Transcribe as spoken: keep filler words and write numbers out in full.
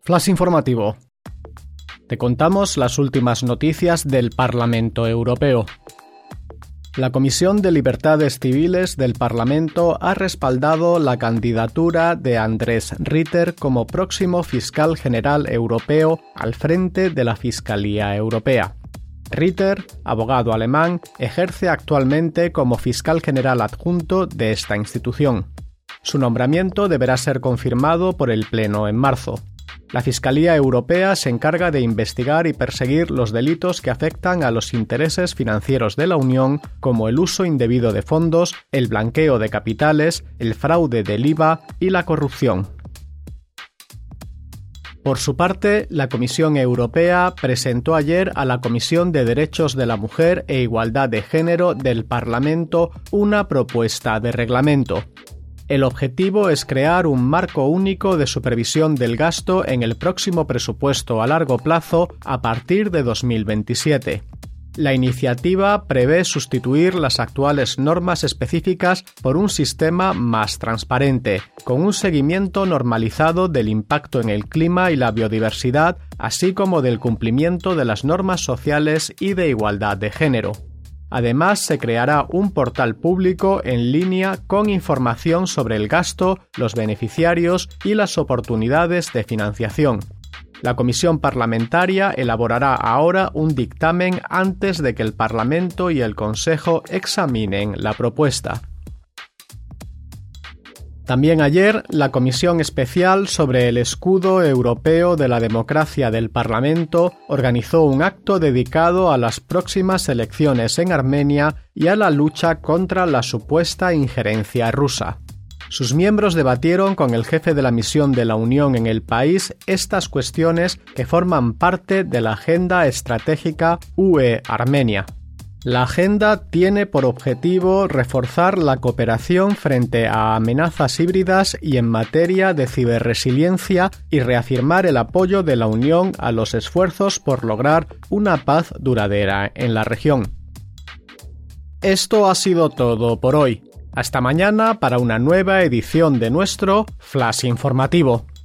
Flash informativo. Te contamos las últimas noticias del Parlamento Europeo. La Comisión de Libertades Civiles del Parlamento ha respaldado la candidatura de Andrés Ritter como próximo fiscal general europeo al frente de la Fiscalía Europea. Ritter, abogado alemán, ejerce actualmente como fiscal general adjunto de esta institución. Su nombramiento deberá ser confirmado por el Pleno en marzo. La Fiscalía Europea se encarga de investigar y perseguir los delitos que afectan a los intereses financieros de la Unión, como el uso indebido de fondos, el blanqueo de capitales, el fraude del I V A y la corrupción. Por su parte, la Comisión Europea presentó ayer a la Comisión de Derechos de la Mujer e Igualdad de Género del Parlamento una propuesta de reglamento. El objetivo es crear un marco único de supervisión del gasto en el próximo presupuesto a largo plazo a partir de dos mil veintisiete. La iniciativa prevé sustituir las actuales normas específicas por un sistema más transparente, con un seguimiento normalizado del impacto en el clima y la biodiversidad, así como del cumplimiento de las normas sociales y de igualdad de género. Además, se creará un portal público en línea con información sobre el gasto, los beneficiarios y las oportunidades de financiación. La Comisión Parlamentaria elaborará ahora un dictamen antes de que el Parlamento y el Consejo examinen la propuesta. También ayer, la Comisión Especial sobre el Escudo Europeo de la Democracia del Parlamento organizó un acto dedicado a las próximas elecciones en Armenia y a la lucha contra la supuesta injerencia rusa. Sus miembros debatieron con el jefe de la misión de la Unión en el país estas cuestiones que forman parte de la Agenda Estratégica U E-Armenia. La agenda tiene por objetivo reforzar la cooperación frente a amenazas híbridas y en materia de ciberresiliencia y reafirmar el apoyo de la Unión a los esfuerzos por lograr una paz duradera en la región. Esto ha sido todo por hoy. Hasta mañana para una nueva edición de nuestro Flash informativo.